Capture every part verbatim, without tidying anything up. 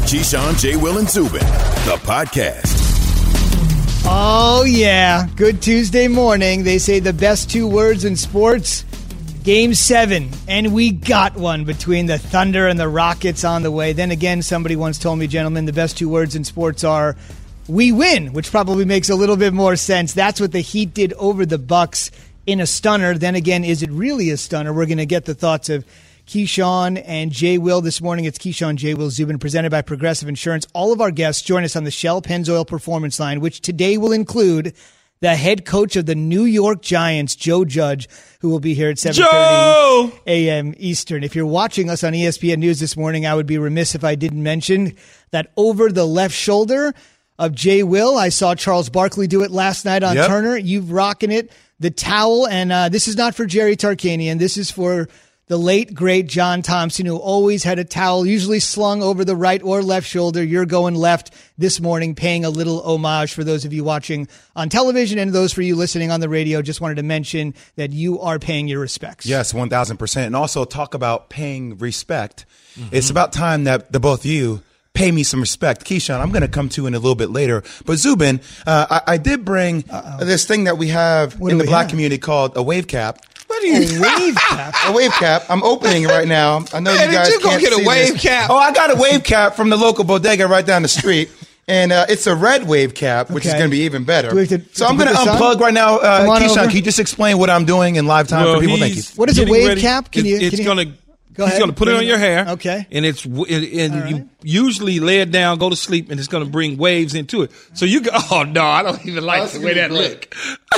Keyshawn, J. Will, and Zubin, the podcast. Oh, yeah. Good Tuesday morning. They say the best two words in sports, Game seven. And we got one between the Thunder and the Rockets on the way. Then again, somebody once told me, gentlemen, the best two words in sports are we win, which probably makes a little bit more sense. That's what the Heat did over the Bucks in a stunner. Then again, is it really a stunner? We're going to get the thoughts of Keyshawn and J. Will this morning. It's Keyshawn, J. Will, Zubin, presented by Progressive Insurance. All of our guests join us on the Shell Pennzoil Performance Line, which today will include the head coach of the New York Giants, Joe Judge, who will be here at seven thirty a.m. Eastern. If you're watching us on E S P N News this morning, I would be remiss if I didn't mention that over the left shoulder of J. Will, I saw Charles Barkley do it last night on yep. Turner. You've rocking it, the towel, and uh, this is not for Jerry Tarkanian. This is for the late, great John Thompson, who always had a towel usually slung over the right or left shoulder. You're going left this morning, paying a little homage for those of you watching on television and those for you listening on the radio. Just wanted to mention that you are paying your respects. Yes, one thousand percent. And also talk about paying respect. Mm-hmm. It's about time that the both of you pay me some respect. Keyshawn, I'm going to come to in a little bit later. But Zubin, uh, I, I did bring Uh-oh. this thing that we have what in the black have? community called a wave cap. What are you? A wave cap? A wave cap. I'm opening it right now. I know Man, you guys you can't get see a wave this. cap? Oh, I got a wave cap from the local bodega right down the street. And uh, it's a red wave cap, which okay. is going to be even better. To, so I'm going to unplug on? right now. Uh, Keyshawn, can you just explain what I'm doing in live time well, for people? Thank you. What is a wave ready. cap? Can it, you? It's can going to. Go He's going to put it on your hair. Okay. And it's and right. you usually lay it down, go to sleep, and it's going to bring waves into it. So you go, oh, no, I don't even like oh, the way that look.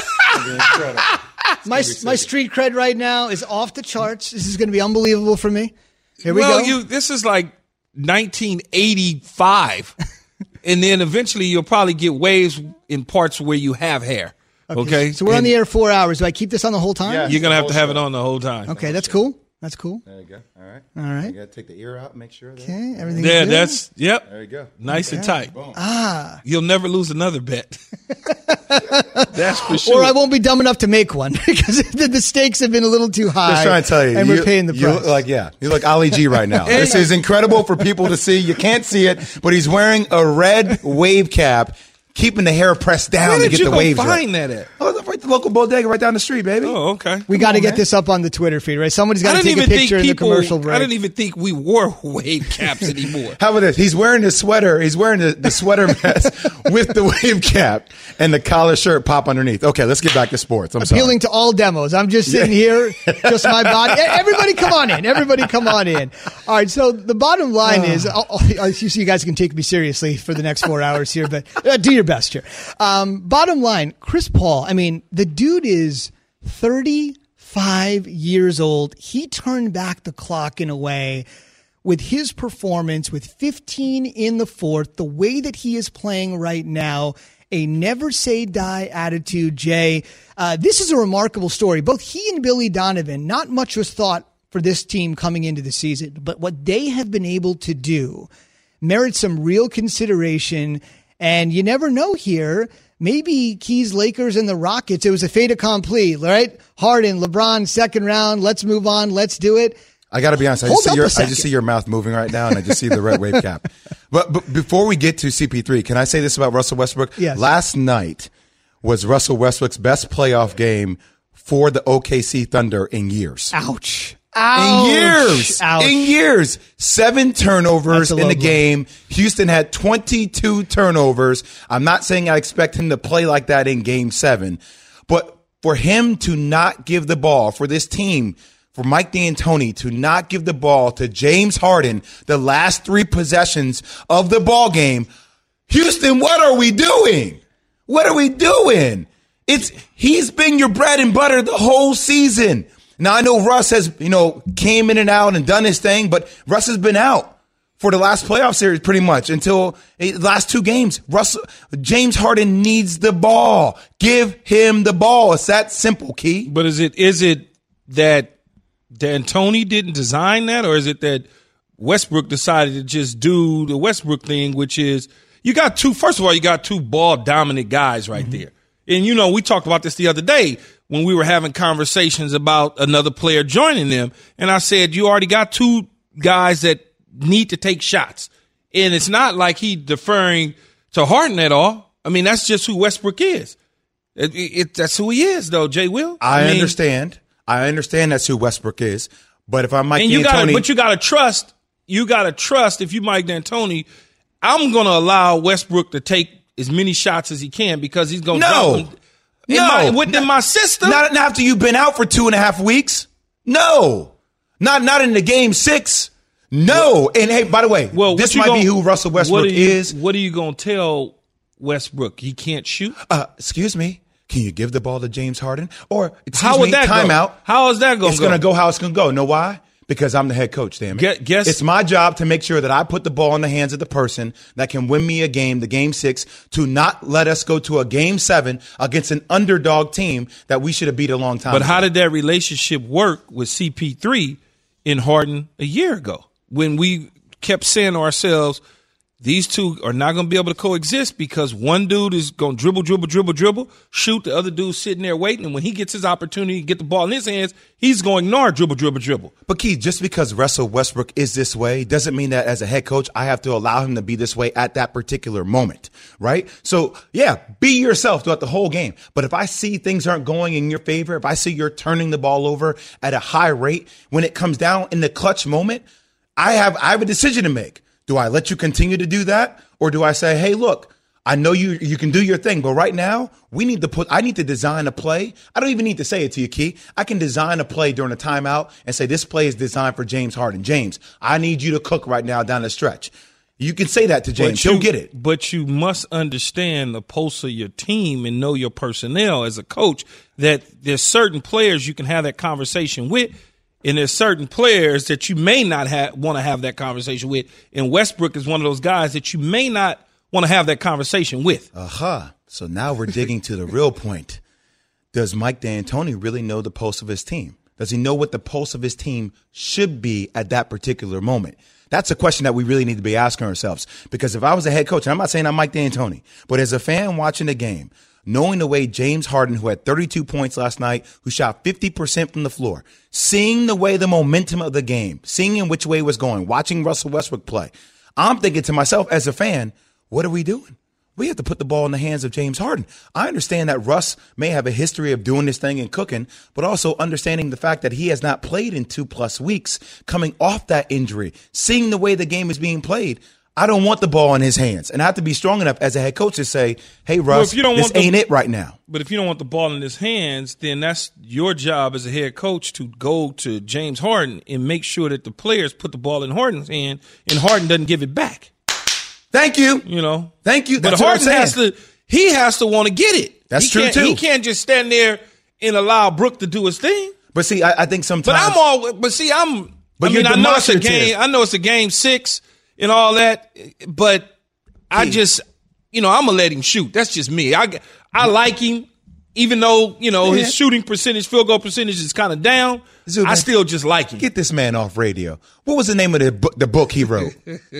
my my street cred right now is off the charts. This is going to be unbelievable for me. Here we well, go. You, this is like nineteen eighty-five. And then eventually you'll probably get waves in parts where you have hair. Okay. okay? So we're and on the air four hours. Do I keep this on the whole time? Yeah, you're going to have to have show. it on the whole time. Okay, that's cool. That's cool. There you go. All right. All right. You got to take the ear out and make sure. That okay, everything. Yeah, good? that's, yep. There you go. Nice okay. and tight. Boom. Ah. You'll never lose another bet. That's for sure. Or I won't be dumb enough to make one because the, the stakes have been a little too high. Just trying to tell you. And you, we're paying the price. You look like, yeah. You look Ali G right now. This is incredible for people to see. You can't see it, but he's wearing a red wave cap, keeping the hair pressed down Where to get the waves right. Where did you right. find that at? Oh, right, the local bodega right down the street, baby. Oh, okay. We got to get man. this up on the Twitter feed, right? Somebody's got to take a picture in the commercial break. I didn't even think we wore wave caps anymore. How about this? He's wearing the sweater. He's wearing the, the sweater vest with the wave cap and the collar shirt pop underneath. Okay, let's get back to sports. I'm Appealing sorry. to all demos. I'm just sitting yeah. here, just my body. Everybody come on in. Everybody come on in. All right, so the bottom line uh. is, I'll, I'll, you see, you guys can take me seriously for the next four hours here, but uh, do your best here. Um, bottom line, Chris Paul, I mean, the dude is thirty-five years old. He turned back the clock in a way with his performance with fifteen in the fourth, the way that he is playing right now, a never say die attitude, Jay. Uh, this is a remarkable story. Both he and Billy Donovan, not much was thought for this team coming into the season, but what they have been able to do merits some real consideration. And you never know here. Maybe Keys, Lakers, and the Rockets, it was a fait accompli, right? Harden, LeBron, second round. Let's move on. Let's do it. I got to be honest. I just, see your, I just see your mouth moving right now, and I just see the red wave cap. But, but before we get to C P three, can I say this about Russell Westbrook? Yes. Last night was Russell Westbrook's best playoff game for the O K C Thunder in years. Ouch. Ouch. In years. Ouch. In years. Seven turnovers in the game. Houston had twenty-two turnovers. I'm not saying I expect him to play like that in game seven, but for him to not give the ball, for this team, for Mike D'Antoni to not give the ball to James Harden the last three possessions of the ball game, Houston, what are we doing? What are we doing? It's he's been your bread and butter the whole season. Now, I know Russ has, you know, came in and out and done his thing, but Russ has been out for the last playoff series pretty much until the last two games. Russ, James Harden needs the ball. Give him the ball. It's that simple, Key. But is it is it that D'Antoni didn't design that, or is it that Westbrook decided to just do the Westbrook thing, which is you got two, first of all, you got two ball-dominant guys right mm-hmm. there. And, you know, we talked about this the other day when we were having conversations about another player joining them. And I said, you already got two guys that need to take shots. And it's not like he deferring to Harden at all. I mean, that's just who Westbrook is. It, it, it, that's who he is, though, Jay Will. I, I mean, understand. I understand that's who Westbrook is. But if I'm Mike and you D'Antoni, gotta, but you got to trust. You got to trust. If you Mike D'Antoni, I'm going to allow Westbrook to take as many shots as he can because he's going to no, drop them. In no, my, within not, my system. Not after you've been out for two and a half weeks. No, not not in the game six. No, well, and hey, by the way, well, this might gonna, be who Russell Westbrook what you, is. What are you going to tell Westbrook? He can't shoot. Uh, excuse me. Can you give the ball to James Harden? Or excuse how would me, that timeout. Go? How is that going to go? It's going to go how it's going to go. Know why? Because I'm the head coach, damn it. Guess, guess, it's my job to make sure that I put the ball in the hands of the person that can win me a game, the game six, to not let us go to a game seven against an underdog team that we should have beat a long time But ago. How did that relationship work with C P three in Harden a year ago when we kept saying to ourselves, these two are not going to be able to coexist because one dude is going to dribble, dribble, dribble, dribble, shoot. The other dude's sitting there waiting. And when he gets his opportunity to get the ball in his hands, he's going to ignore dribble, dribble, dribble. But, Keith, just because Russell Westbrook is this way doesn't mean that as a head coach, I have to allow him to be this way at that particular moment, right? So, yeah, be yourself throughout the whole game. But if I see things aren't going in your favor, if I see you're turning the ball over at a high rate, when it comes down in the clutch moment, I have I have a decision to make. Do I let you continue to do that? Or do I say, hey, look, I know you you can do your thing, but right now we need to put I need to design a play. I don't even need to say it to you, Key. I can design a play during a timeout and say this play is designed for James Harden. James, I need you to cook right now down the stretch. You can say that to James. You, He'll get it. But you must understand the pulse of your team and know your personnel as a coach, that there's certain players you can have that conversation with. And there's certain players that you may not have, want to have that conversation with. And Westbrook is one of those guys that you may not want to have that conversation with. Aha. Uh-huh. So now we're digging to the real point. Does Mike D'Antoni really know the pulse of his team? Does he know what the pulse of his team should be at that particular moment? That's a question that we really need to be asking ourselves. Because if I was a head coach, and I'm not saying I'm Mike D'Antoni, but as a fan watching the game, knowing the way James Harden, who had thirty-two points last night, who shot fifty percent from the floor, seeing the way the momentum of the game, seeing in which way it was going, watching Russell Westbrook play, I'm thinking to myself as a fan, what are we doing? We have to put the ball in the hands of James Harden. I understand that Russ may have a history of doing this thing and cooking, but also understanding the fact that he has not played in two plus weeks, coming off that injury, seeing the way the game is being played. I don't want the ball in his hands. And I have to be strong enough as a head coach to say, hey, Russ, well, if you don't this want the, ain't it right now. But if you don't want the ball in his hands, then that's your job as a head coach to go to James Harden and make sure that the players put the ball in Harden's hand and Harden doesn't give it back. Thank you. You know. Thank you. That's but Harden has to, he has to want to get it. That's he true, too. He can't just stand there and allow Brook to do his thing. But see, I, I think sometimes. But I'm all, but see, I'm, but I mean, I know it's a game, I know it's a game six. And all that, but I just, you know, I'm gonna let him shoot. That's just me. I, I like him, even though you know his shooting percentage, field goal percentage is kind of down. Zubin, I still just like him. Get this man off radio. What was the name of the book, the book he wrote?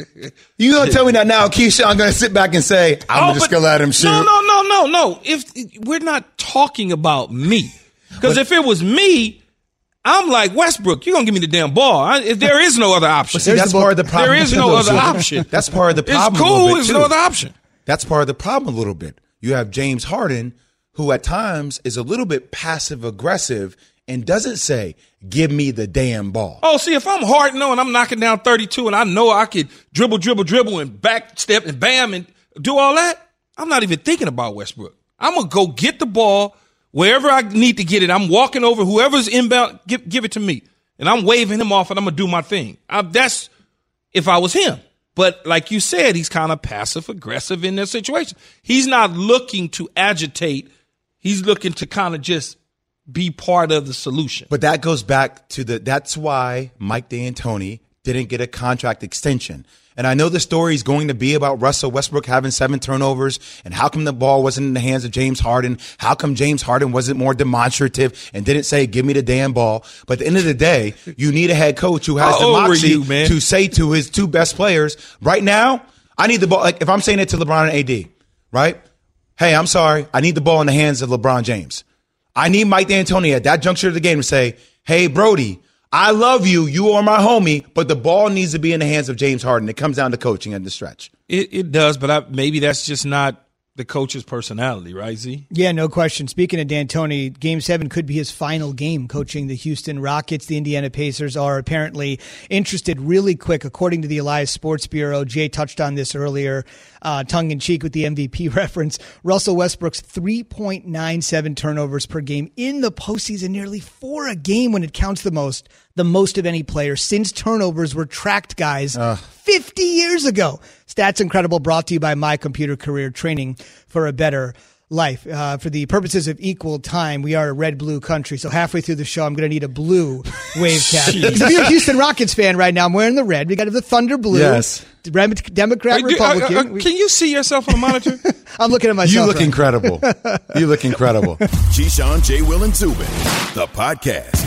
You gonna tell me that now, Keisha? I'm gonna sit back and say I'm oh, just gonna let him shoot. No, no, no, no, no. If we're not talking about me, because if it was me. I'm like, Westbrook, you're going to give me the damn ball. I, if there is no other option. See, that's part of the problem. There is no other option. That's part of the problem. It's cool. There's no other option. That's part of the problem a little bit. You have James Harden, who at times is a little bit passive aggressive and doesn't say, give me the damn ball. Oh, see, if I'm Harden and I'm knocking down thirty-two and I know I could dribble, dribble, dribble and back step and bam and do all that, I'm not even thinking about Westbrook. I'm going to go get the ball. Wherever I need to get it, I'm walking over whoever's inbound, give, give it to me. And I'm waving him off and I'm going to do my thing. I, that's if I was him. But like you said, he's kind of passive aggressive in this situation. He's not looking to agitate. He's looking to kind of just be part of the solution. But that goes back to the, that's why Mike D'Antoni didn't get a contract extension. And I know the story is going to be about Russell Westbrook having seven turnovers and how come the ball wasn't in the hands of James Harden? How come James Harden wasn't more demonstrative and didn't say, give me the damn ball? But at the end of the day, you need a head coach who has the moxie to say to his two best players, right now, I need the ball. Like if I'm saying it to LeBron and A D, right? Hey, I'm sorry. I need the ball in the hands of LeBron James. I need Mike D'Antoni at that juncture of the game to say, hey, Brody, I love you. You are my homie, but the ball needs to be in the hands of James Harden. It comes down to coaching at the stretch. It, it does, but I, maybe that's just not the coach's personality, right, Z? Yeah, no question. Speaking of D'Antoni, Game seven could be his final game coaching the Houston Rockets. The Indiana Pacers are apparently interested really quick. According to the Elias Sports Bureau, Jay touched on this earlier, uh, tongue-in-cheek with the M V P reference. Russell Westbrook's three point nine seven turnovers per game in the postseason, nearly four a game when it counts the most, the most of any player since turnovers were tracked, guys, uh. fifty years ago. Stats Incredible, brought to you by My Computer Career, training for a better life. Uh, for the purposes of equal time, we are a red-blue country, so halfway through the show, I'm going to need a blue wave cap. If you're a Houston Rockets fan right now, I'm wearing the red. We got the thunder blue. Yes. Democrat, Wait, Republican. Uh, uh, can you see yourself on the monitor? I'm looking at myself. You look right. incredible. You look incredible. Keyshawn, J. Will, and Zubin, the podcast.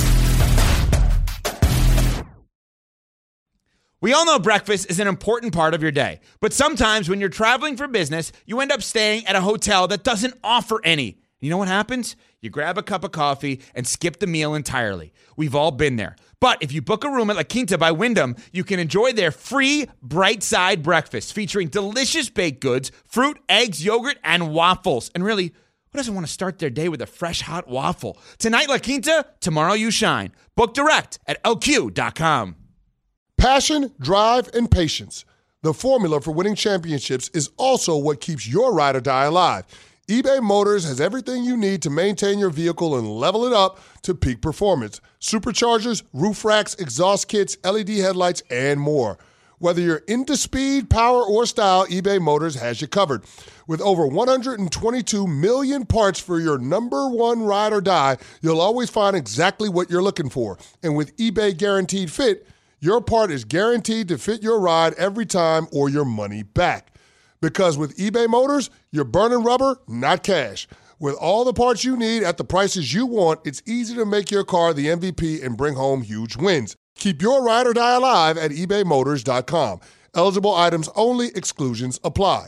We all know breakfast is an important part of your day, but sometimes when you're traveling for business, you end up staying at a hotel that doesn't offer any. You know what happens? You grab a cup of coffee and skip the meal entirely. We've all been there. But if you book a room at La Quinta by Wyndham, you can enjoy their free Bright Side breakfast featuring delicious baked goods, fruit, eggs, yogurt, and waffles. And really, who doesn't want to start their day with a fresh, hot waffle? Tonight, La Quinta, tomorrow you shine. Book direct at L Q dot com. Passion, drive, and patience. The formula for winning championships is also what keeps your ride or die alive. eBay Motors has everything you need to maintain your vehicle and level it up to peak performance. Superchargers, roof racks, exhaust kits, L E D headlights, and more. Whether you're into speed, power, or style, eBay Motors has you covered. With over one hundred twenty-two million parts for your number one ride or die, you'll always find exactly what you're looking for. And with eBay Guaranteed Fit, your part is guaranteed to fit your ride every time or your money back. Because with eBay Motors, you're burning rubber, not cash. With all the parts you need at the prices you want, it's easy to make your car the M V P and bring home huge wins. Keep your ride or die alive at ebay motors dot com. Eligible items only. Exclusions apply.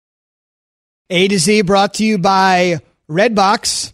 A to Z brought to you by Redbox.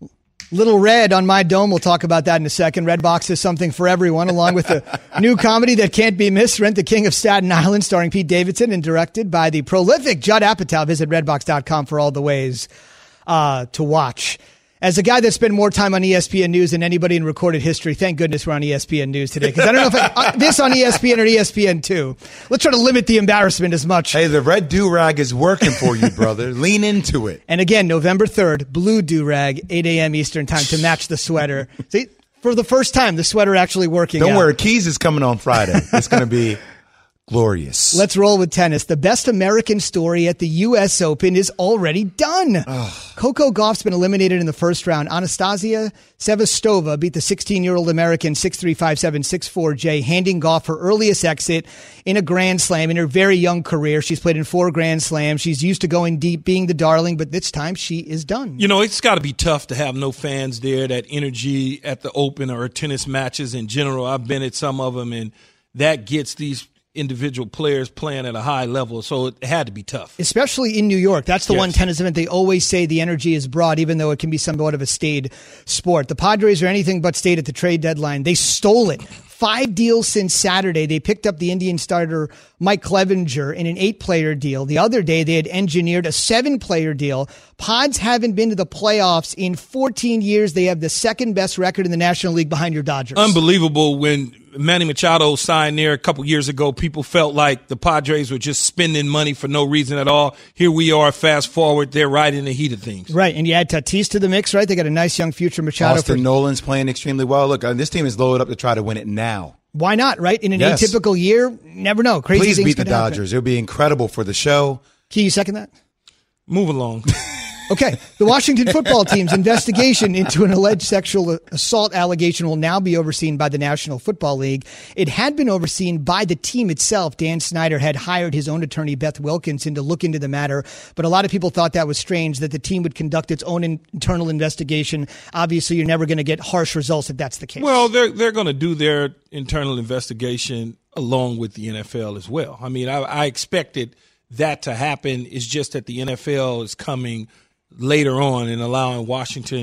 Little Red on my dome. We'll talk about that in a second. Redbox is something for everyone, along with a new comedy that can't be missed, Rent the King of Staten Island, starring Pete Davidson and directed by the prolific Judd Apatow. Visit redbox dot com for all the ways uh, to watch. As a guy that spent more time on E S P N News than anybody in recorded history, thank goodness we're on E S P N News today, because I don't know if I, uh, this on E S P N or E S P N two. Let's try to limit the embarrassment as much. Hey, the red do-rag is working for you, brother. Lean into it. And again, November third, blue do-rag, eight a.m. Eastern time to match the sweater. See, for the first time, the sweater actually working Don't out. worry, Keys is coming on Friday. It's going to be glorious. Let's roll with tennis. The best American story at the U S Open is already done. Ugh. Coco Gauff's been eliminated in the first round. Anastasia Sevastova beat the sixteen-year-old American six three, five seven, six four J, handing Gauff her earliest exit in a Grand Slam in her very young career. She's played in four Grand Slams. She's used to going deep, being the darling, but this time she is done. You know, it's got to be tough to have no fans there, that energy at the Open or tennis matches in general. I've been at some of them, and that gets these individual players playing at a high level, so it had to be tough. Especially in New York. That's the yes. one tennis event they always say the energy is broad, even though it can be somewhat of a staid sport. The Padres are anything but staid at the trade deadline. They stole it. Five deals since Saturday. They picked up the Indian starter Mike Clevinger in an eight-player deal. The other day, they had engineered a seven-player deal. Pods haven't been to the playoffs in fourteen years. They have the second-best record in the National League behind your Dodgers. Unbelievable. When Manny Machado signed there a couple years ago, people felt like the Padres were just spending money for no reason at all. Here we are, fast forward, they're right in the heat of things. Right, and you add Tatis to the mix, right? They got a nice young future. Machado. Austin for- Nolan's playing extremely well. Look, uh, this team is loaded up to try to win it now. Why not, right? In an yes. atypical year, never know. Crazy Please things beat the could happen. Dodgers. It would be incredible for the show. Can you second that? Move along. Okay, the Washington football team's investigation into an alleged sexual assault allegation will now be overseen by the National Football League. It had been overseen by the team itself. Dan Snyder had hired his own attorney, Beth Wilkinson, to look into the matter, but a lot of people thought that was strange, that the team would conduct its own in- internal investigation. Obviously, you're never going to get harsh results if that's the case. Well, they're they're going to do their internal investigation along with the N F L as well. I mean, I, I expected that to happen. It's just that the N F L is coming later on and allowing Washington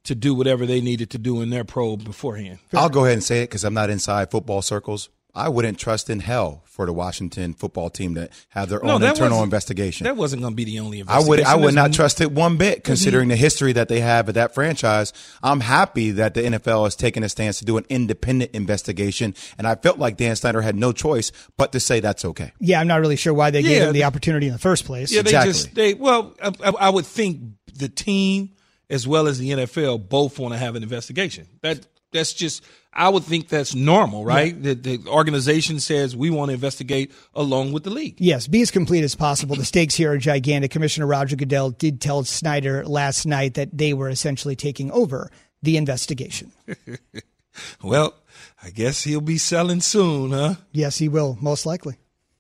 to do whatever they needed to do in their probe beforehand. I'll go ahead and say it because I'm not inside football circles. I wouldn't trust in hell for the Washington football team to have their No, own that internal wasn't- investigation. That wasn't going to be the only I investigation. would I would There's not m- trust it one bit, considering the history that they have at that franchise. I'm happy that the N F L has taken a stance to do an independent investigation, and I felt like Dan Snyder had no choice but to say that's okay. Yeah, I'm not really sure why they gave Yeah. him the opportunity in the first place. Yeah, they Exactly. just they well, I, I I would think the team as well as the N F L both want to have an investigation. That that's just I would think that's normal, right? Yeah. The, the organization says we want to investigate along with the league. Yes, be as complete as possible. The stakes here are gigantic. Commissioner Roger Goodell did tell Snyder last night that they were essentially taking over the investigation. Well, I guess he'll be selling soon, huh? Yes, he will, most likely.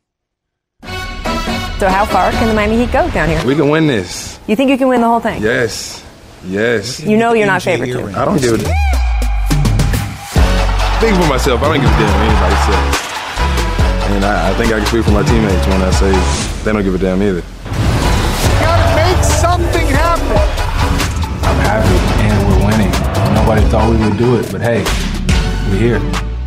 So how far can the Miami Heat go down here? We can win this. You think you can win the whole thing? Yes. Yes. You know you're not favored to. I don't give a damn. Speaking for myself, I don't give a damn what anybody says. And I, I think I can speak for my teammates when I say they don't give a damn either. Gotta make something happen. I'm happy and we're winning. Nobody thought we would do it, but hey, we're here.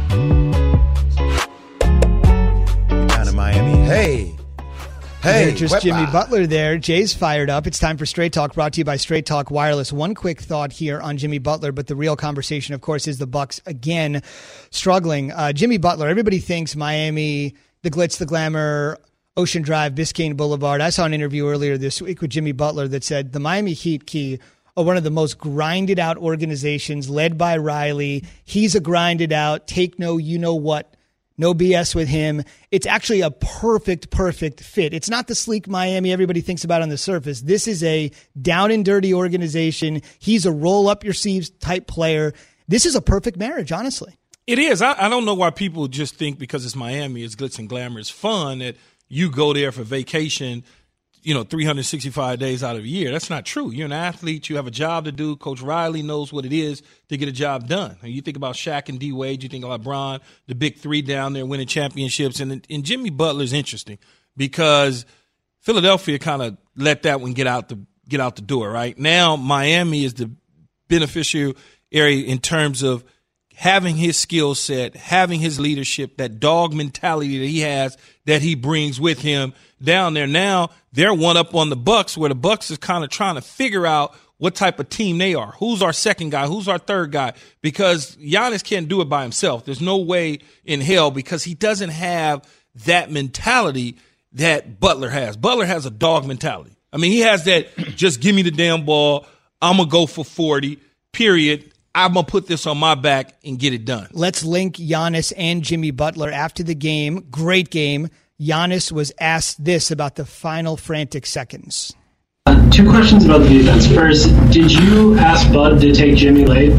Down to Miami. Hey. Hey, just Wepa. Jimmy Butler there. Jay's fired up. It's time for Straight Talk, brought to you by Straight Talk Wireless. One quick thought here on Jimmy Butler, but the real conversation, of course, is the Bucks again struggling. Uh, Jimmy Butler, everybody thinks Miami, the glitz, the glamour, Ocean Drive, Biscayne Boulevard. I saw an interview earlier this week with Jimmy Butler that said the Miami Heat, Key, are one of the most grinded out organizations led by Riley. He's a grinded out, take no you know what. No B S with him. It's actually a perfect, perfect fit. It's not the sleek Miami everybody thinks about on the surface. This is a down and dirty organization. He's a roll up your sleeves type player. This is a perfect marriage, honestly. It is. I, I don't know why people just think because it's Miami, it's glitz and glamour, it's fun that you go there for vacation, you know, three hundred sixty-five days out of a year. That's not true. You're an athlete. You have a job to do. Coach Riley knows what it is to get a job done. And you think about Shaq and D. Wade. You think about LeBron, the big three down there winning championships. And, and Jimmy Butler's interesting because Philadelphia kind of let that one get out the get out the door. Right now, Miami is the beneficiary in terms of having his skill set, having his leadership, that dog mentality that he has, that he brings with him down there. Now they're one up on the Bucks, where the Bucks is kind of trying to figure out what type of team they are. Who's our second guy? Who's our third guy? Because Giannis can't do it by himself. There's no way in hell because he doesn't have that mentality that Butler has. Butler has a dog mentality. I mean, he has that just give me the damn ball. I'm going to go for forty, period. I'm going to put this on my back and get it done. Let's link Giannis and Jimmy Butler after the game. Great game. Giannis was asked this about the final frantic seconds. Uh, two questions about the defense. First, did you ask Bud to take Jimmy late?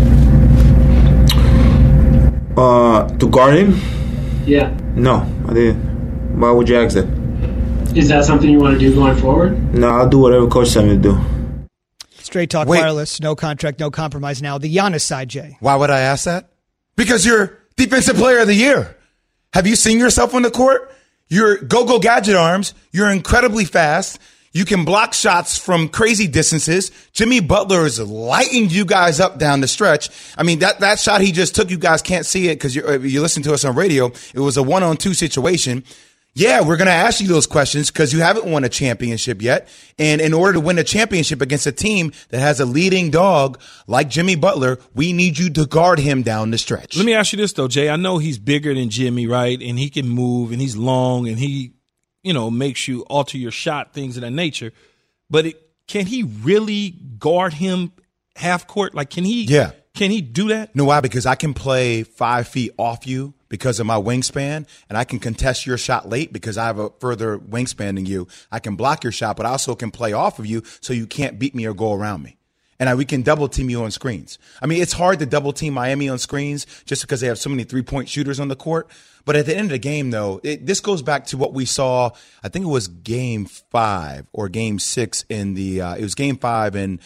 Uh, to guard him? Yeah. No, I didn't. Why would you ask that? Is that something you want to do going forward? No, I'll do whatever coach tells me to do. Straight Talk Wait. Wireless, no contract, no compromise. Now, the Giannis side, Jay. Why would I ask that? Because you're Defensive Player of the Year. Have you seen yourself on the court? You're go-go gadget arms. You're incredibly fast. You can block shots from crazy distances. Jimmy Butler is lighting you guys up down the stretch. I mean, that, that shot he just took, you guys can't see it because you you listen to us on radio. It was a one-on-two situation. Yeah, we're going to ask you those questions because you haven't won a championship yet. And in order to win a championship against a team that has a leading dog like Jimmy Butler, we need you to guard him down the stretch. Let me ask you this, though, Jay. I know he's bigger than Jimmy, right? And he can move, and he's long, and he, you know, makes you alter your shot, things of that nature. But it, can he really guard him half court? Like, can he? Yeah. Can he do that? No, why? Because I can play five feet off you because of my wingspan, and I can contest your shot late because I have a further wingspan than you. I can block your shot, but I also can play off of you so you can't beat me or go around me. And I, we can double team you on screens. I mean, it's hard to double team Miami on screens just because they have so many three-point shooters on the court. But at the end of the game, though, it, this goes back to what we saw. I think it was game five or game six in the uh, – it was game five in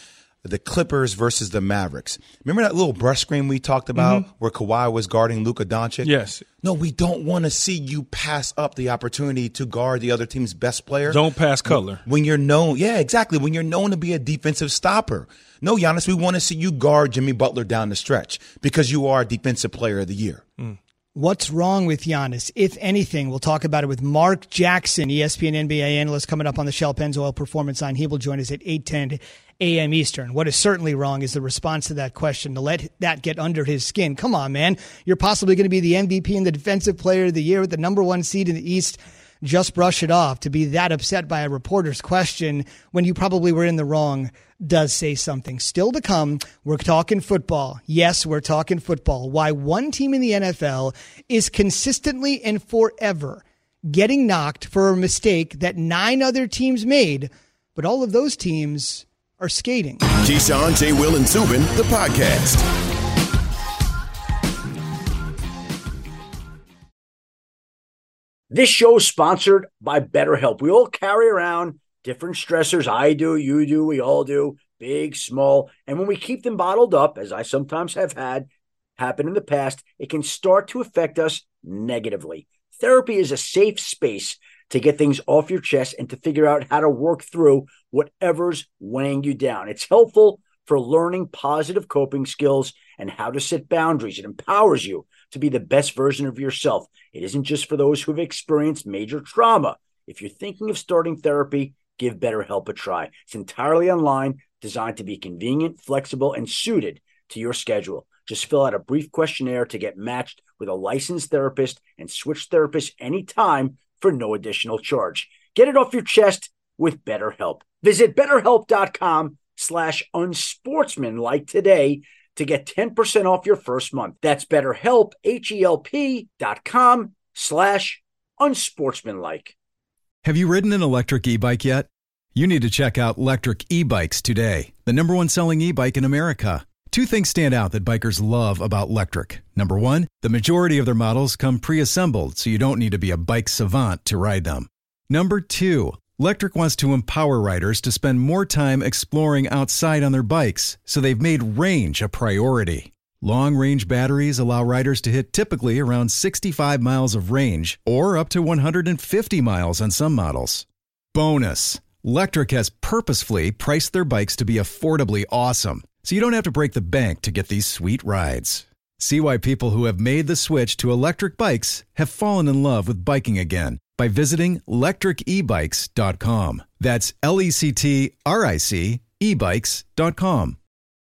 the Clippers versus the Mavericks. Remember that little brush screen we talked about mm-hmm. where Kawhi was guarding Luka Doncic? Yes. No, we don't want to see you pass up the opportunity to guard the other team's best player. Don't pass color. When you're known, yeah, exactly. When you're known to be a defensive stopper. No, Giannis, we want to see you guard Jimmy Butler down the stretch because you are Defensive Player of the Year. Mm. What's wrong with Giannis? If anything, we'll talk about it with Mark Jackson, E S P N N B A analyst, coming up on the Shell Pennzoil Performance Line. He will join us at eight ten a.m. Eastern. What is certainly wrong is the response to that question, to let that get under his skin. Come on, man. You're possibly going to be the M V P and the Defensive Player of the Year with the number one seed in the East. Just brush it off. To be that upset by a reporter's question when you probably were in the wrong does say something. Still to come, we're talking football. Yes, we're talking football. Why one team in the N F L is consistently and forever getting knocked for a mistake that nine other teams made, but all of those teams are skating. Keyshawn, J. Will, and Zubin, the podcast. This show is sponsored by BetterHelp. We all carry around different stressors. I do, you do, we all do, big, small. And when we keep them bottled up, as I sometimes have had happen in the past, it can start to affect us negatively. Therapy is a safe space to get things off your chest and to figure out how to work through whatever's weighing you down. It's helpful for learning positive coping skills and how to set boundaries. It empowers you to be the best version of yourself. It isn't just for those who have experienced major trauma. If you're thinking of starting therapy, give BetterHelp a try. It's entirely online, designed to be convenient, flexible, and suited to your schedule. Just fill out a brief questionnaire to get matched with a licensed therapist and switch therapists anytime for no additional charge. Get it off your chest with BetterHelp. Visit BetterHelp.com slash unsportsmanlike today to get ten percent off your first month. That's BetterHelp, H-E-L-P dot com slash unsportsmanlike. Have you ridden an electric e-bike yet? You need to check out Lectric E-Bikes today, the number one selling e-bike in America. Two things stand out that bikers love about Lectric. Number one, the majority of their models come pre-assembled, so you don't need to be a bike savant to ride them. Number two, Lectric wants to empower riders to spend more time exploring outside on their bikes, so they've made range a priority. Long-range batteries allow riders to hit typically around sixty-five miles of range, or up to one hundred fifty miles on some models. Bonus, Lectric has purposefully priced their bikes to be affordably awesome, so you don't have to break the bank to get these sweet rides. See why people who have made the switch to electric bikes have fallen in love with biking again by visiting lectric e bikes dot com. That's L E C T R I C e bikes dot com.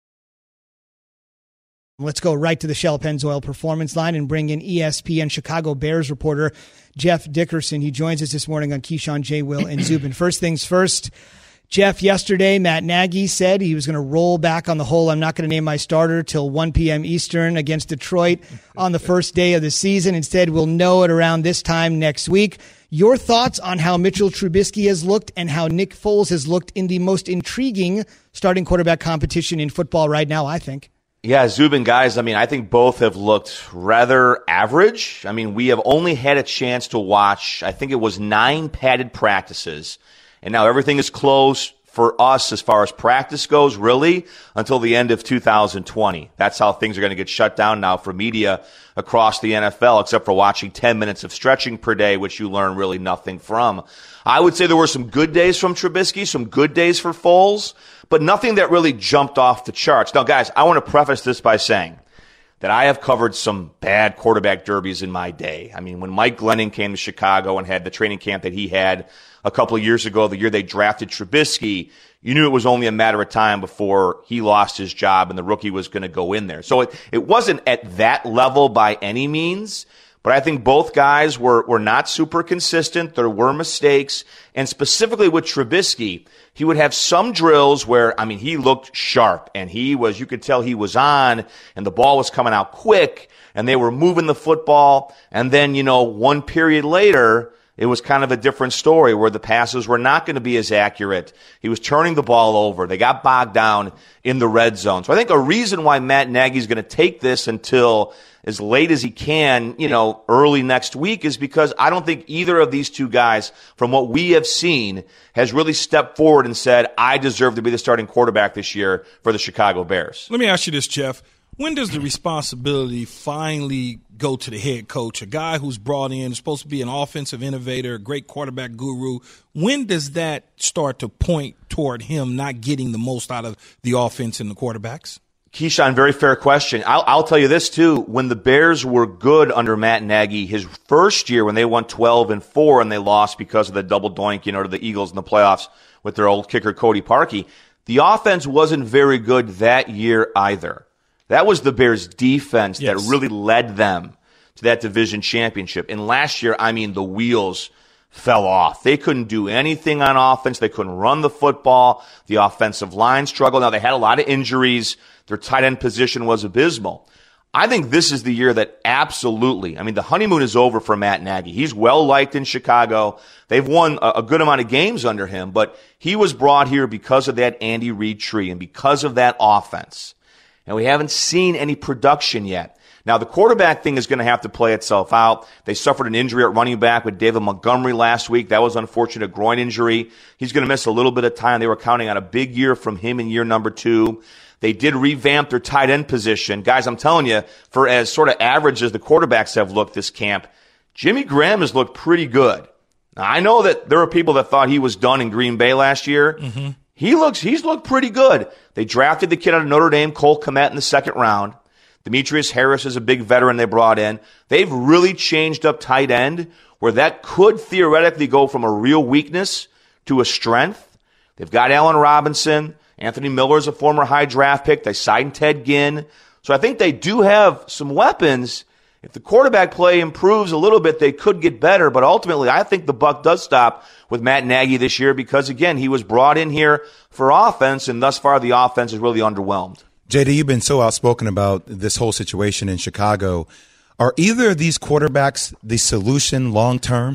Let's go right to the Shell Pennzoil Performance Line and bring in E S P N Chicago Bears reporter Jeff Dickerson. He joins us this morning on Keyshawn, J. Will, and Zubin. First things first, Jeff, yesterday Matt Nagy said he was going to roll back on the whole I'm not going to name my starter till one p.m. Eastern against Detroit on the first day of the season. Instead, we'll know it around this time next week. Your thoughts on how Mitchell Trubisky has looked and how Nick Foles has looked in the most intriguing starting quarterback competition in football right now, I think. Yeah, Zubin, guys, I mean, I think both have looked rather average. I mean, we have only had a chance to watch, I think it was nine padded practices, and now everything is closed for us as far as practice goes, really, until the end of two thousand twenty. That's how things are going to get shut down now for media across the N F L, except for watching ten minutes of stretching per day, which you learn really nothing from. I would say there were some good days from Trubisky, some good days for Foles, but nothing that really jumped off the charts. Now, guys, I want to preface this by saying that I have covered some bad quarterback derbies in my day. I mean, when Mike Glennon came to Chicago and had the training camp that he had a couple of years ago, the year they drafted Trubisky, you knew it was only a matter of time before he lost his job and the rookie was going to go in there. So it, it wasn't at that level by any means, but I think both guys were, were not super consistent. There were mistakes, and specifically with Trubisky, he would have some drills where, I mean, he looked sharp, and he was, you could tell he was on, and the ball was coming out quick, and they were moving the football, and then, you know, one period later, it was kind of a different story where the passes were not going to be as accurate. He was turning the ball over. They got bogged down in the red zone. So I think a reason why Matt Nagy is going to take this until as late as he can, you know, early next week is because I don't think either of these two guys, from what we have seen, has really stepped forward and said, I deserve to be the starting quarterback this year for the Chicago Bears. Let me ask you this, Jeff. When does the responsibility finally go to the head coach, a guy who's brought in, supposed to be an offensive innovator, a great quarterback guru? When does that start to point toward him not getting the most out of the offense and the quarterbacks? Keyshawn, very fair question. I'll, I'll tell you this, too. When the Bears were good under Matt Nagy, his first year when they won twelve and four and they lost because of the double doink, you know, to the Eagles in the playoffs with their old kicker, Cody Parkey, the offense wasn't very good that year either. That was the Bears' defense yes. that really led them to that division championship. And last year, I mean, the wheels fell off. They couldn't do anything on offense. They couldn't run the football. The offensive line struggled. Now, they had a lot of injuries. Their tight end position was abysmal. I think this is the year that absolutely, I mean, the honeymoon is over for Matt Nagy. He's well-liked in Chicago. They've won a, a good amount of games under him, but he was brought here because of that Andy Reid tree and because of that offense. And we haven't seen any production yet. Now, the quarterback thing is going to have to play itself out. They suffered an injury at running back with David Montgomery last week. That was unfortunate, a groin injury. He's going to miss a little bit of time. They were counting on a big year from him in year number two. They did revamp their tight end position. Guys, I'm telling you, for as sort of average as the quarterbacks have looked this camp, Jimmy Graham has looked pretty good. Now, I know that there are people that thought he was done in Green Bay last year. Mm-hmm. He looks, he's looked pretty good. They drafted the kid out of Notre Dame, Cole Kmet, in the second round. Demetrius Harris is a big veteran they brought in. They've really changed up tight end where that could theoretically go from a real weakness to a strength. They've got Allen Robinson. Anthony Miller is a former high draft pick. They signed Ted Ginn. So I think they do have some weapons. If the quarterback play improves a little bit, they could get better. But ultimately, I think the buck does stop with Matt Nagy this year because, again, he was brought in here for offense, and thus far the offense is really underwhelmed. J D, you've been so outspoken about this whole situation in Chicago. Are either of these quarterbacks the solution long term?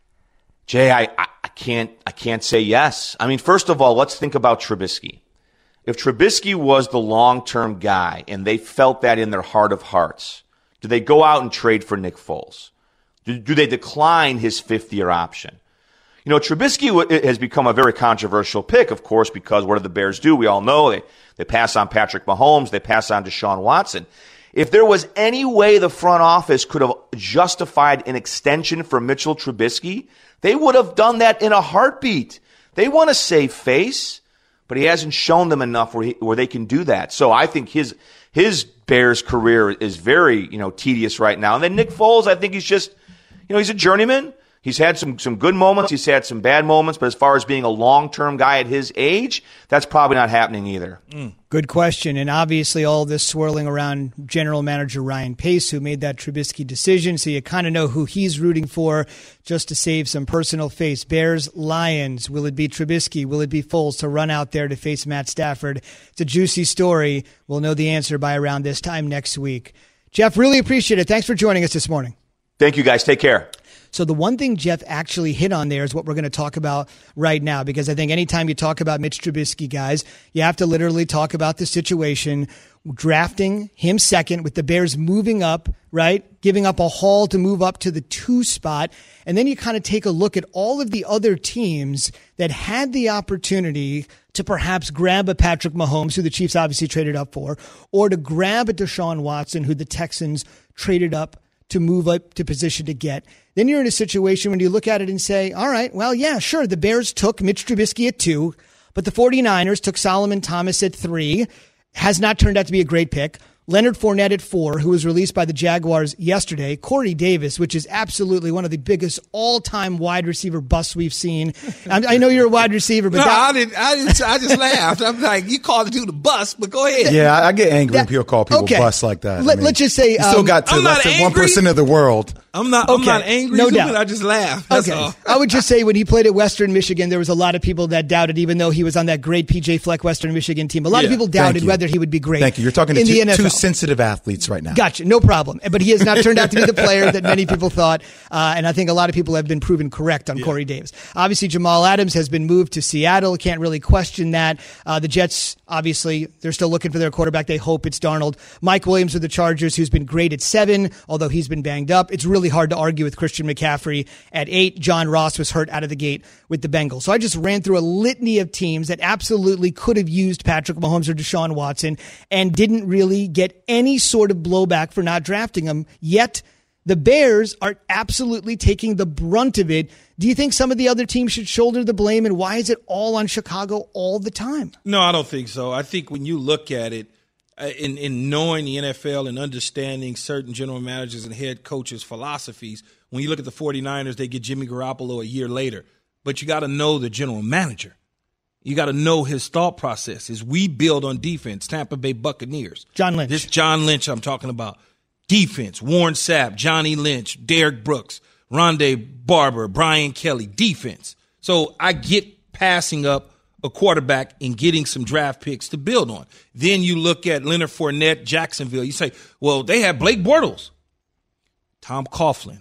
Jay, I, I can't I can't say yes. I mean, first of all, let's think about Trubisky. If Trubisky was the long-term guy and they felt that in their heart of hearts, do they go out and trade for Nick Foles? Do, do they decline his fifth-year option? You know, Trubisky has become a very controversial pick, of course, because what do the Bears do? We all know they, they pass on Patrick Mahomes. They pass on Deshaun Watson. If there was any way the front office could have justified an extension for Mitchell Trubisky, they would have done that in a heartbeat. They want to save face, but he hasn't shown them enough where, he, where they can do that. So I think his his Bears career is very, you know, tedious right now. And then Nick Foles, I think he's just, you know, he's a journeyman. He's had some, some good moments. He's had some bad moments. But as far as being a long-term guy at his age, that's probably not happening either. Mm. Good question. And obviously all this swirling around general manager Ryan Pace, who made that Trubisky decision. So you kind of know who he's rooting for just to save some personal face. Bears, Lions. Will it be Trubisky? Will it be Foles to run out there to face Matt Stafford? It's a juicy story. We'll know the answer by around this time next week. Jeff, really appreciate it. Thanks for joining us this morning. Thank you, guys. Take care. So the one thing Jeff actually hit on there is what we're going to talk about right now, because I think anytime you talk about Mitch Trubisky, guys, you have to literally talk about the situation, drafting him second with the Bears moving up, right? Giving up a haul to move up to the two spot. And then you kind of take a look at all of the other teams that had the opportunity to perhaps grab a Patrick Mahomes, who the Chiefs obviously traded up for, or to grab a Deshaun Watson, who the Texans traded up to move up to position to get. Then you're in a situation when you look at it and say, all right, well, yeah, sure, the Bears took Mitch Trubisky at two, but the 49ers took Solomon Thomas at three. Has not turned out to be a great pick. Leonard Fournette at four, who was released by the Jaguars yesterday. Corey Davis, which is absolutely one of the biggest all-time wide receiver busts we've seen. I, I know you're a wide receiver, but no, that, I didn't. I didn't. I just laughed. I'm like, you called the dude a bust, but go ahead. Yeah, I get angry that, when people call people okay. busts like that. Let, I mean, let's just say you still um, got to I'm less than one percent of the world. I'm not. Okay, I'm not angry. no Zubin, doubt. I just laugh. That's Okay. all. I would just say when he played at Western Michigan, there was a lot of people that doubted, even though he was on that great P J Fleck Western Michigan team. A lot Yeah. of people Thank doubted you. whether he would be great. Thank you. You're talking to in the two, N F L. two sensitive athletes right now. Gotcha. No problem. But he has not turned out to be the player that many people thought. Uh, and I think a lot of people have been proven correct on yeah. Corey Davis. Obviously, Jamal Adams has been moved to Seattle. Can't really question that. Uh, the Jets, obviously, they're still looking for their quarterback. They hope it's Darnold. Mike Williams of the Chargers, who's been great at seven, although he's been banged up. It's really hard to argue with Christian McCaffrey at eight. John Ross was hurt out of the gate with the Bengals. So I just ran through a litany of teams that absolutely could have used Patrick Mahomes or Deshaun Watson and didn't really get any sort of blowback for not drafting him. Yet the Bears are absolutely taking the brunt of it. Do you think some of the other teams should shoulder the blame, and why is it all on Chicago all the time? No, I don't think so. I think when you look at it, uh, in, in knowing the N F L and understanding certain general managers and head coaches' philosophies, when you look at the 49ers, they get Jimmy Garoppolo a year later. But you got to know the general manager. You got to know his thought process. Is we build on defense, Tampa Bay Buccaneers. John Lynch. This John Lynch I'm talking about. Defense, Warren Sapp, Johnny Lynch, Derek Brooks, Rondé Barber, Brian Kelly. Defense. So I get passing up a quarterback and getting some draft picks to build on. Then you look at Leonard Fournette, Jacksonville. You say, well, they have Blake Bortles. Tom Coughlin.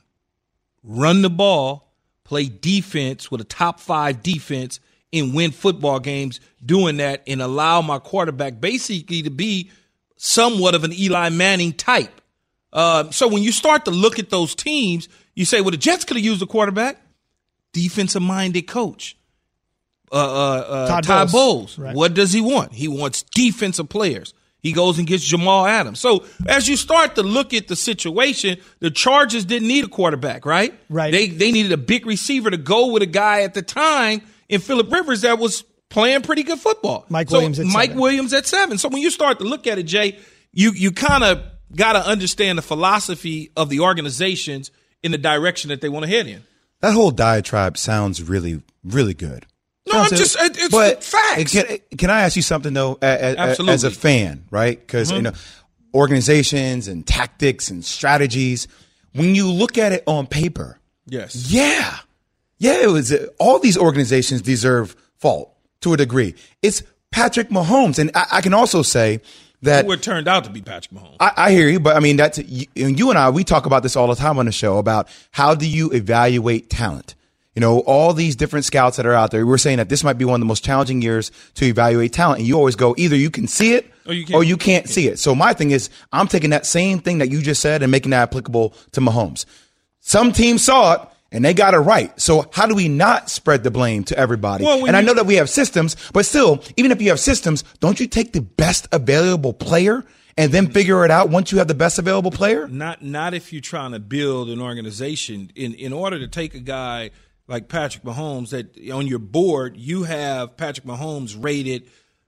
Run the ball, play defense with a top five defense, and win football games doing that, and allow my quarterback basically to be somewhat of an Eli Manning type. Uh, so when you start to look at those teams, you say, well, the Jets could have used a quarterback. Defensive-minded coach. Uh, uh, uh, Todd, Todd Bowles. Bowles. Right. What does he want? He wants defensive players. He goes and gets Jamal Adams. So as you start to look at the situation, the Chargers didn't need a quarterback, right? Right. They they needed a big receiver to go with a guy at the time in Phillip Rivers that was playing pretty good football. Mike so Williams at Mike seven. Williams at seven. So when you start to look at it, Jay, you you kind of got to understand the philosophy of the organizations in the direction that they want to head in. That whole diatribe sounds really, really good. No, I'm just, it, it's but facts. Can, can I ask you something, though, as, Absolutely. as a fan, right? Because, Mm-hmm. you know, organizations and tactics and strategies, when you look at it on paper, yes, yeah, yeah, it was uh, all these organizations deserve fault to a degree. It's Patrick Mahomes. And I, I can also say that who it turned out to be Patrick Mahomes. I, I hear you, but I mean, that's you, you and I, we talk about this all the time on the show about how do you evaluate talent? You know, all these different scouts that are out there, we're saying that this might be one of the most challenging years to evaluate talent. And you always go, either you can see it or you can't, or you can't see it. So my thing is, I'm taking that same thing that you just said and making that applicable to Mahomes. Some teams saw it and they got it right. So how do we not spread the blame to everybody? Well, and I you, know that we have systems, but still, even if you have systems, don't you take the best available player and then figure it out once you have the best available player? Not not if you're trying to build an organization. In in order to take a guy like Patrick Mahomes, that on your board, you have Patrick Mahomes rated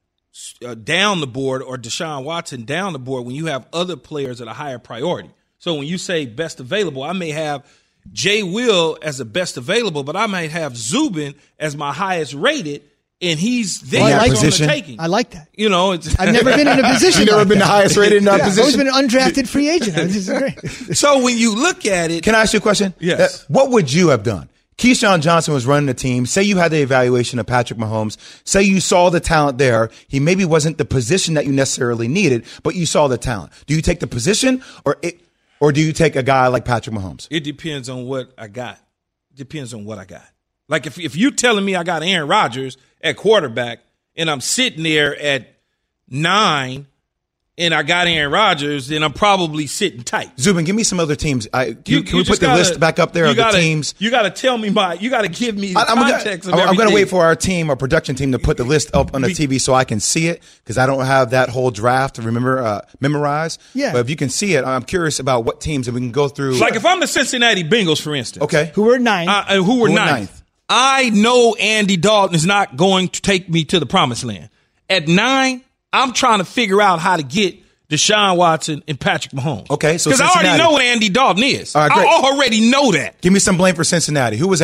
uh, down the board or Deshaun Watson down the board when you have other players at a higher priority. So when you say best available, I may have Jay Will as the best available, but I might have Zubin as my highest rated, and he's there well, I like on the that. taking. I like that. You know, it's I've never been in a position. You've never like been that. the highest rated in that yeah, position. I've always been an undrafted free agent. This is great. So when you look at it, can I ask you a question? Yes. Uh, what would you have done? Keyshawn Johnson was running the team. Say you had the evaluation of Patrick Mahomes. Say you saw the talent there. He maybe wasn't the position that you necessarily needed, but you saw the talent. Do you take the position or it, or do you take a guy like Patrick Mahomes? It depends on what I got. It depends on what I got. Like if if you telling me I got Aaron Rodgers at quarterback and I'm sitting there at nine and I got Aaron Rodgers, then I'm probably sitting tight. Zubin, give me some other teams. I, can You- can you we just put the gotta- list back up there you of gotta- the teams? You got to tell me my. You got to give me the I- I'm context gonna, of I'm going to everything. wait for our team, our production team, to put the list up on the Be- T V so I can see it because I don't have that whole draft to remember uh, memorize. Yeah. But if you can see it, I'm curious about what teams, and we can go through. Like if I'm the Cincinnati Bengals, for instance. Okay. Who were nine? Uh, uh, who were Who were ninth. ninth? I know Andy Dalton is not going to take me to the promised land. At nine, I'm trying to figure out how to get Deshaun Watson and Patrick Mahomes. Okay, so because I already Cincinnati. know what Andy Dalton is. All right, great. I already know that. Give me some blame for Cincinnati. Who was at eight?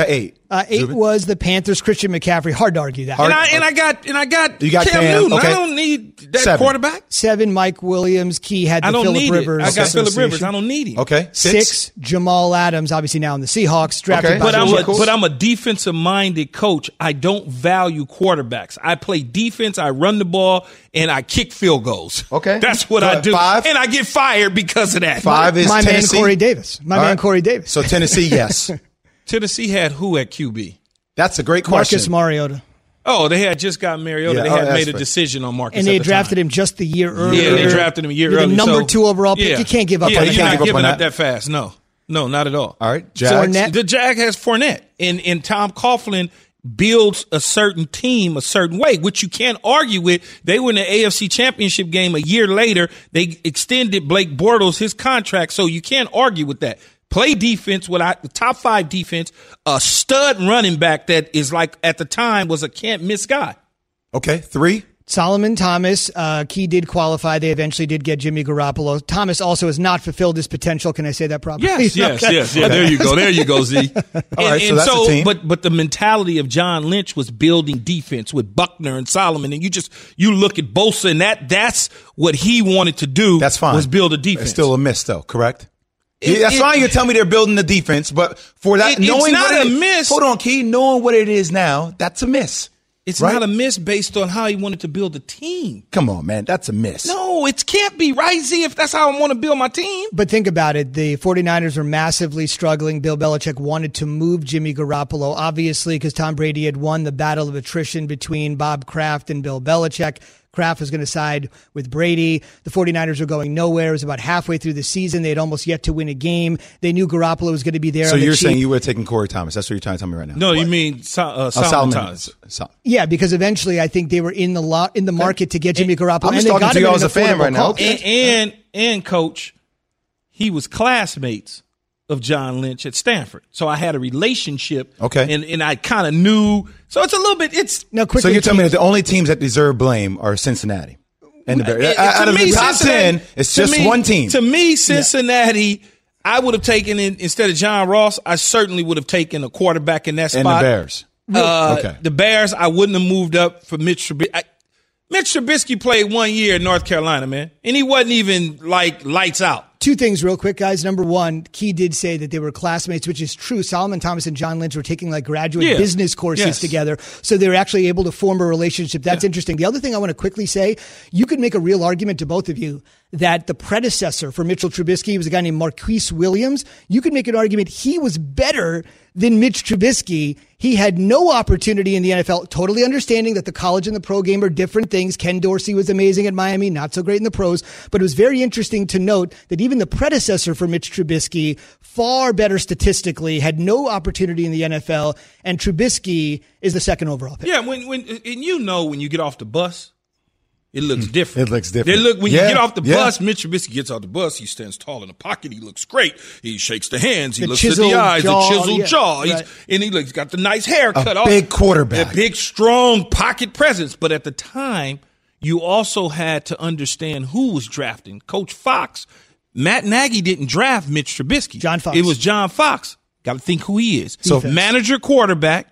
Uh, eight Zubin? was the Panthers' Christian McCaffrey. Hard to argue that. And I, and I got and I got, you got Cam Cam. Newton. Okay. I don't need that Seven. quarterback. Seven, Mike Williams. Key had the I don't Phillip need Rivers. it. I got Phillip Rivers. I don't need him. Okay. Six. Six, Jamal Adams, obviously now in the Seahawks. Drafted okay. by but, I'm a, cool. but I'm a defensive-minded coach. I don't value quarterbacks. I play defense, I run the ball, and I kick field goals. Okay. That's what so I do. Five? And I get fired because of that. Five is My Tennessee. man Corey Davis. My All man right. Corey Davis. So Tennessee, yes. Tennessee had who at Q B? That's a great question. Marcus Mariota. Oh, they had just got Mariota. Yeah, they oh, had made a right. decision on Marcus. And they at the drafted time. him just the year earlier. Yeah, they drafted him a year You're early. the number so, two overall pick. Yeah. You can't give up yeah, on you're that. not give up giving on up that. that fast. No, no, not at all. All right, Jags. Fournette. The Jag has Fournette, and and Tom Coughlin builds a certain team a certain way, which you can't argue with. They were in the A F C Championship game a year later. They extended Blake Bortles his contract, so you can't argue with that. Play defense with the top five defense, a stud running back that is like at the time was a can't miss guy. Okay, three. Solomon Thomas, uh, Key did qualify. They eventually did get Jimmy Garoppolo. Thomas also has not fulfilled his potential. Can I say that properly? Yes, yes, Okay. yes. Yeah, there you go. There you go, Z. and, All right, so and that's so, the team. but but the mentality of John Lynch was building defense with Buckner and Solomon, and you just you look at Bosa, and that that's what he wanted to do. That's fine. Was build a defense. It's still a miss, though. Correct. It, yeah, that's it, fine. You tell me they're building the defense, but for that, it, knowing it's not what a it, miss. Hold on, Key. Knowing what it is now, that's a miss. It's right? not a miss based on how he wanted to build a team. Come on, man. That's a miss. No, it can't be, right, Z, if that's how I want to build my team. But think about it. The 49ers were massively struggling. Bill Belichick wanted to move Jimmy Garoppolo, obviously, because Tom Brady had won the battle of attrition between Bob Kraft and Bill Belichick. Kraft was going to side with Brady. The 49ers were going nowhere. It was about halfway through the season. They had almost yet to win a game. They knew Garoppolo was going to be there. So on the you're cheap. saying you would have taken Corey Thomas. That's what you're trying to tell me right now. No, what? you mean so, uh, Oh, Solomon Solomon Thomas. Sol- Yeah, because eventually I think they were in the lo- in the market to get Jimmy Garoppolo. I'm just and they talking got to him you at as an a fan affordable right now. cost. And, and and coach, he was classmates of John Lynch at Stanford, so I had a relationship. Okay, and and I kind of knew. So it's a little bit. It's now quickly. So you're telling me that the only teams that deserve blame are Cincinnati and the Bears. It, Out of me, the top ten, it's just me, one team. To me, Cincinnati. Yeah. I would have taken in instead of John Ross. I certainly would have taken a quarterback in that spot. And the Bears. Uh, okay. The Bears. I wouldn't have moved up for Mitch Trubisky. I, Mitch Trubisky played one year in North Carolina, man, and he wasn't even like lights out. Two things real quick, guys. Number one, Key did say that they were classmates, which is true. Solomon Thomas and John Lynch were taking like graduate yeah. business courses yes. together. So they were actually able to form a relationship. That's yeah. interesting. The other thing I want to quickly say, you could make a real argument to both of you that the predecessor for Mitchell Trubisky was a guy named Marquise Williams. You could make an argument he was better than Mitch Trubisky. He had no opportunity in the N F L, totally understanding that the college and the pro game are different things. Ken Dorsey was amazing at Miami, not so great in the pros, but it was very interesting to note that even the predecessor for Mitch Trubisky, far better statistically, had no opportunity in the N F L, and Trubisky is the second overall pick. Yeah, when when and you know when you get off the bus, it looks different. It looks different. They look when yeah. you get off the yeah. bus. Mitch Trubisky gets off the bus. He stands tall in the pocket. He looks great. He shakes the hands. He The looks at the eyes. jaw, the chiseled yeah, jaw. He's, right. And he looks got the nice haircut. A off. big quarterback. A big, strong pocket presence. But at the time, you also had to understand who was drafting. Coach Fox, Matt Nagy didn't draft Mitch Trubisky. John Fox. It was John Fox. Got to think who he is. So Defense. Manager, quarterback,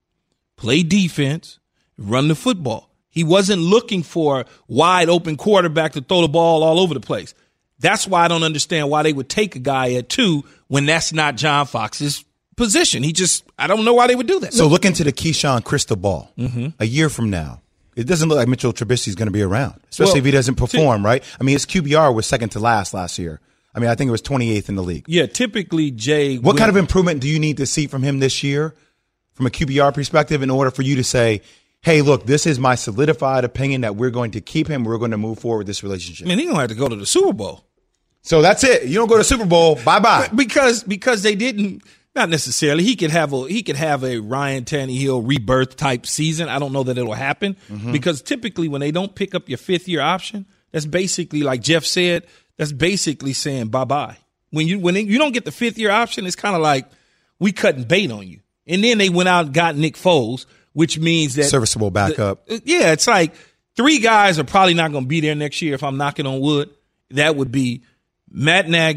play defense, run the football. He wasn't looking for a wide open quarterback to throw the ball all over the place. That's why I don't understand why they would take a guy at two when that's not John Fox's position. He just, I don't know why they would do that. So look into the Keyshawn crystal ball. Mm-hmm. A year from now, it doesn't look like Mitchell Trubisky is going to be around, especially well, if he doesn't perform, right? I mean, his Q B R was second to last last year. I mean, I think it was twenty-eighth in the league. Yeah, typically, Jay. What kind of improvement do you need to see from him this year from a Q B R perspective in order for you to say, hey, look, this is my solidified opinion that we're going to keep him. We're going to move forward with this relationship. Man, he's going to have to go to the Super Bowl. So that's it. You don't go to Super Bowl. Bye-bye. Because because they didn't, not necessarily. He could have a he could have a Ryan Tannehill rebirth type season. I don't know that it'll happen mm-hmm. because typically when they don't pick up your fifth year option, that's basically like Jeff said. That's basically saying bye-bye. When you when they, you don't get the fifth year option, it's kind of like we cutting bait on you. And then they went out and got Nick Foles, which means that serviceable backup. The, yeah, it's like three guys are probably not going to be there next year if I'm knocking on wood. That would be Matt Nagy,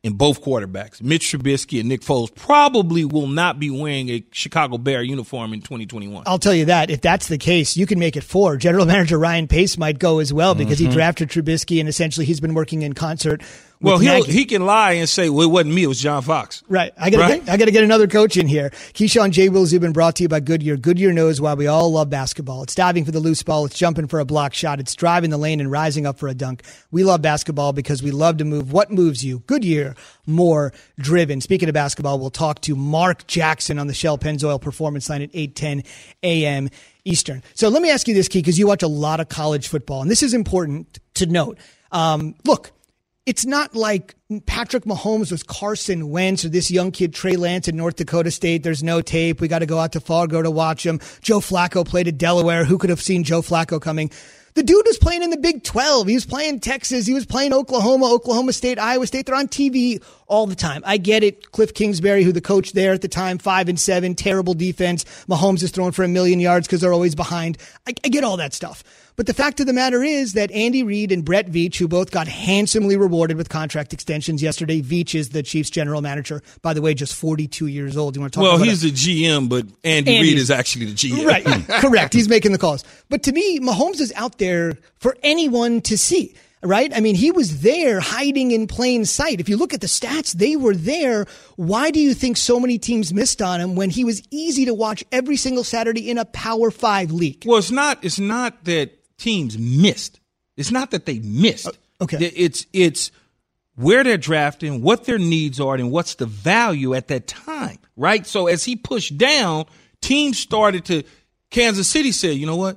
in both quarterbacks, Mitch Trubisky and Nick Foles, probably will not be wearing a Chicago Bear uniform in twenty twenty-one. I'll tell you that. If that's the case, you can make it four. General Manager Ryan Pace might go as well because mm-hmm. he drafted Trubisky, and essentially he's been working in concert. Well, he he can lie and say, well, it wasn't me, it was John Fox. Right. I gotta right? get I gotta get another coach in here. Keyshawn J. Will Zubin brought to you by Goodyear. Goodyear knows why we all love basketball. It's diving for the loose ball, it's jumping for a block shot, it's driving the lane and rising up for a dunk. We love basketball because we love to move. What moves you? Goodyear, more driven. Speaking of basketball, we'll talk to Mark Jackson on the Shell Pennzoil Performance Line at eight ten a.m. Eastern. So let me ask you this, Key, because you watch a lot of college football, and this is important to note. Um, look, it's not like Patrick Mahomes with Carson Wentz or this young kid Trey Lance at North Dakota State. There's no tape. We got to go out to Fargo to watch him. Joe Flacco played at Delaware. Who could have seen Joe Flacco coming? The dude was playing in the Big twelve. He was playing Texas. He was playing Oklahoma, Oklahoma State, Iowa State. They're on T V all the time. I get it. Cliff Kingsbury, who the coach there at the time, five and seven, terrible defense. Mahomes is throwing for a million yards because they're always behind. I, I get all that stuff. But the fact of the matter is that Andy Reid and Brett Veach, who both got handsomely rewarded with contract extensions yesterday. Veach is the Chiefs general manager, by the way, just forty-two years old. You want to talk well, about he's a, the G M, but Andy, Andy Reid is actually the G M. Right, correct. He's making the calls. But to me, Mahomes is out there for anyone to see. Right? I mean, he was there hiding in plain sight. If you look at the stats, they were there. Why do you think so many teams missed on him when he was easy to watch every single Saturday in a Power Five league? Well, it's not, it's not that teams missed. It's not that they missed. Uh, okay. It's, it's where they're drafting, what their needs are, and what's the value at that time. Right? So as he pushed down, teams started to, Kansas City said, you know what?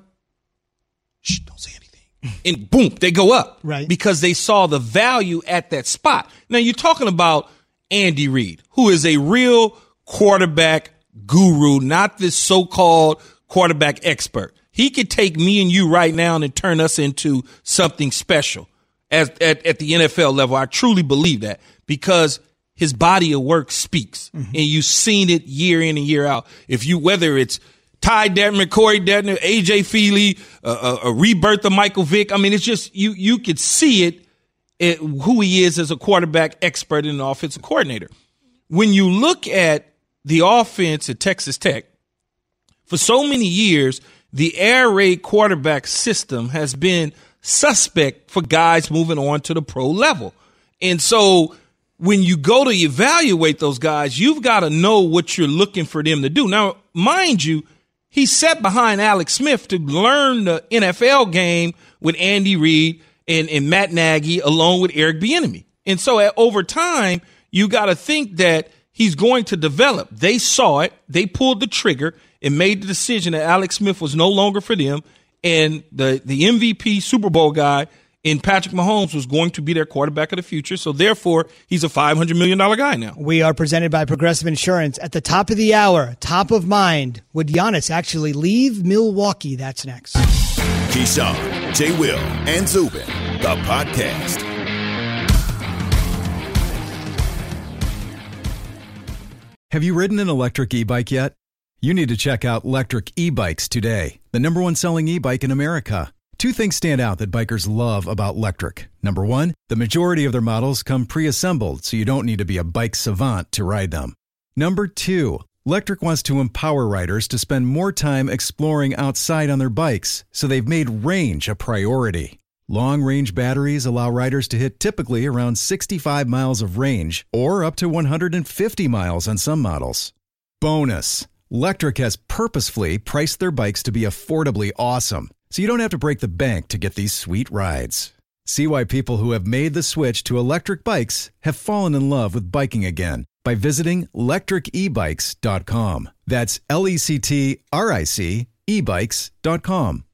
Shh, don't say anything. And boom, they go up. Right. Because they saw the value at that spot. Now, you're talking about Andy Reid, who is a real quarterback guru, not this so-called quarterback expert. He could take me and you right now and turn us into something special as, at, at the N F L level. I truly believe that because his body of work speaks. Mm-hmm. And you've seen it year in and year out. If you, whether it's Ty Detmer, Corey Detmer, A J Feely, uh, a, a rebirth of Michael Vick. I mean, it's just you you could see it, it, who he is as a quarterback expert and an offensive coordinator. When you look at the offense at Texas Tech, for so many years, the air raid quarterback system has been suspect for guys moving on to the pro level. And so when you go to evaluate those guys, you've got to know what you're looking for them to do. Now, mind you, he sat behind Alex Smith to learn the N F L game with Andy Reid and, and Matt Nagy, along with Eric Bieniemy. And so at, over time, you got to think that he's going to develop. They saw it. They pulled the trigger and made the decision that Alex Smith was no longer for them. And the, the M V P Super Bowl guy in Patrick Mahomes was going to be their quarterback of the future. So therefore, he's a five hundred million dollars guy now. We are presented by Progressive Insurance. At the top of the hour, top of mind, would Giannis actually leave Milwaukee? That's next. Keyshawn, J. Will, and Zubin, the podcast. Have you ridden an electric e-bike yet? You need to check out Lectric E-Bikes today, the number one selling e-bike in America. Two things stand out that bikers love about Lectric. Number one, the majority of their models come pre-assembled, so you don't need to be a bike savant to ride them. Number two, Lectric wants to empower riders to spend more time exploring outside on their bikes, so they've made range a priority. Long-range batteries allow riders to hit typically around sixty-five miles of range, or up to one hundred fifty miles on some models. Bonus, Lectric has purposefully priced their bikes to be affordably awesome, so you don't have to break the bank to get these sweet rides. See why people who have made the switch to electric bikes have fallen in love with biking again by visiting lectric e bikes dot com. That's L E C T R I C e bikes dot com.